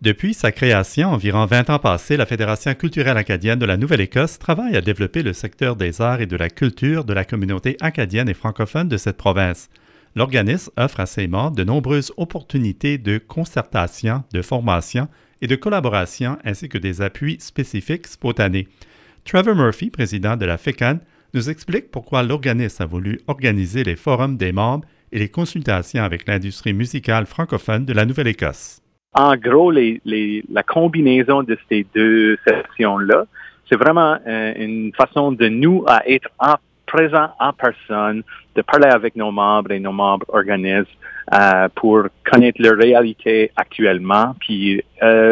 Depuis sa création, environ 20 ans passés, la Fédération culturelle acadienne de la Nouvelle-Écosse travaille à développer le secteur des arts et de la culture de la communauté acadienne et francophone de cette province. L'organisme offre à ses membres de nombreuses opportunités de concertation, de formation et de collaboration, ainsi que des appuis spécifiques spontanés. Trevor Murphy, président de la FECAN, nous explique pourquoi l'organisme a voulu organiser les forums des membres et les consultations avec l'industrie musicale francophone de la Nouvelle-Écosse. En gros, la combinaison de ces deux sessions-là, c'est vraiment une façon de nous à être présents en personne, de parler avec nos membres et nos membres organismes pour connaître leur réalité actuellement, puis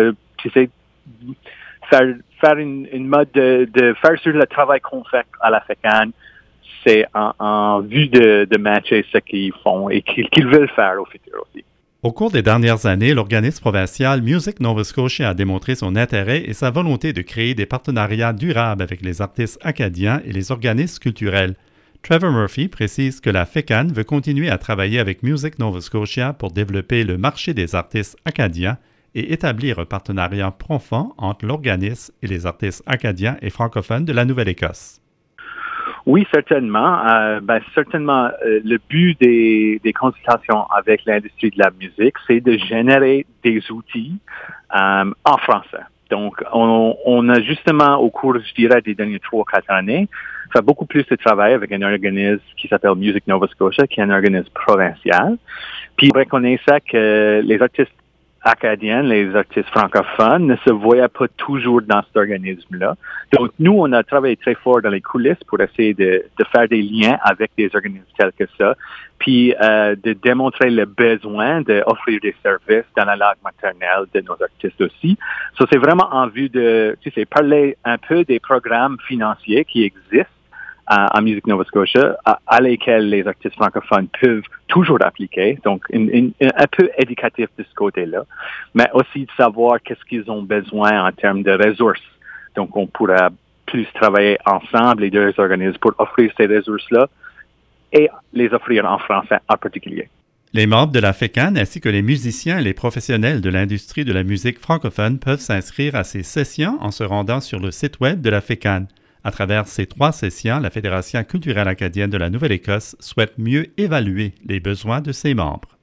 faire une mode de faire sur le travail qu'on fait à la FECAN, c'est en vue de matcher ce qu'ils font et qu'ils veulent faire au futur aussi. Au cours des dernières années, l'organisme provincial Music Nova Scotia a démontré son intérêt et sa volonté de créer des partenariats durables avec les artistes acadiens et les organismes culturels. Trevor Murphy précise que la FECAN veut continuer à travailler avec Music Nova Scotia pour développer le marché des artistes acadiens et établir un partenariat profond entre l'organisme et les artistes acadiens et francophones de la Nouvelle-Écosse. Oui, certainement. Le but des consultations avec l'industrie de la musique, c'est de générer des outils en français. Donc, on a justement, au cours, je dirais, des dernières 3-4 années, fait beaucoup plus de travail avec un organisme qui s'appelle Music Nova Scotia, qui est un organisme provincial. Puis, on reconnaissait que les artistes acadiens, les artistes francophones, ne se voyaient pas toujours dans cet organisme-là. Donc, nous, on a travaillé très fort dans les coulisses pour essayer de faire des liens avec des organismes tels que ça, puis de démontrer le besoin d'offrir des services dans la langue maternelle de nos artistes aussi. So, c'est vraiment en vue de, parler un peu des programmes financiers qui existent à Music Nova Scotia, à lesquels les artistes francophones peuvent toujours appliquer. Donc, un peu éducatif de ce côté-là, mais aussi de savoir qu'est-ce qu'ils ont besoin en termes de ressources. Donc, on pourra plus travailler ensemble, les deux organismes, pour offrir ces ressources-là et les offrir en français en particulier. Les membres de la FECAN ainsi que les musiciens et les professionnels de l'industrie de la musique francophone peuvent s'inscrire à ces sessions en se rendant sur le site web de la FECAN. À travers ces 3 sessions, la Fédération culturelle acadienne de la Nouvelle-Écosse souhaite mieux évaluer les besoins de ses membres.